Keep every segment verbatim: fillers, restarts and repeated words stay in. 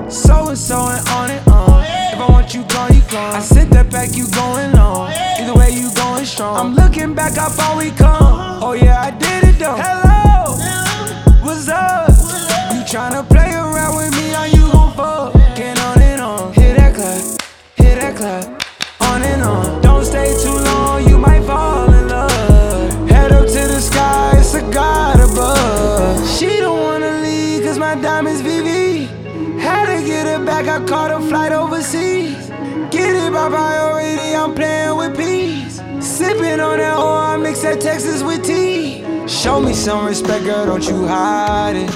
So and so and on and on. If I want you gone, you gone. I sent that back, you going long. Either way, you going strong. I'm looking back, how far we come. Oh yeah, I did it though. Hello, what's up? You tryna play around with me, or you gon' fuck? Get on and on. Hit that clap, hit that clap. On and on. Don't stay too long, you might fall in love. Head up to the sky, it's a God above. She don't wanna leave, cause my diamond's V V. Had to get it back, I caught a flight overseas. Get it by priority, I'm playing with peas. Sipping on that oil, I mix that Texas with tea. Show me some respect, girl, don't you hide it.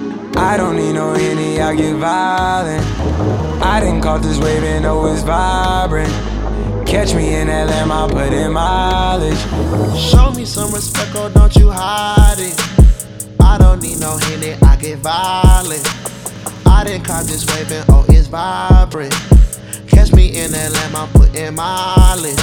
I don't need no Henny, I get violent. I done caught this wave and know it's vibrant. Catch me in that lamb, I put in mileage. Show me some respect, or don't you hide it. I don't need no Henny, I get violent. I done caught this wave and oh, it's vibrant. Catch me in that lamb, I'm putting mileage.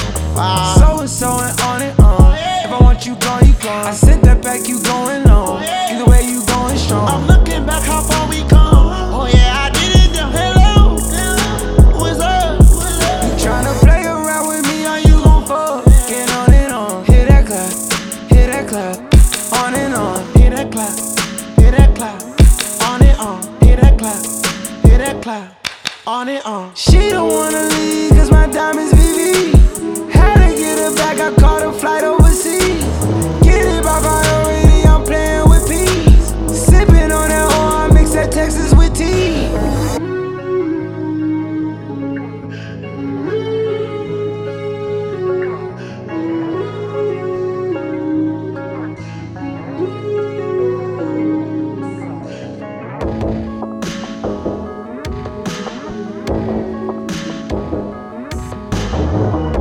So and so and on and on. If I want you gone, you gone. I sent that back, you going long. Either way, you going strong. I'm looking back, how far we come. Oh yeah, I did it though. Hello, what's up? You tryna play around with me, or you gon' fuck? Get on and on. Hit that clap, hit that clap. On and on. Hit that clap, hit that clap. On and on. Hit that clap, hit that clap. On and on. She don't wanna leave, cause my diamond's V V. Had to get it back, I caught a flight overseas. Get it by priority, I'm playing with peas. Sipping on that oil, I mix that Texas with tea. Thank you.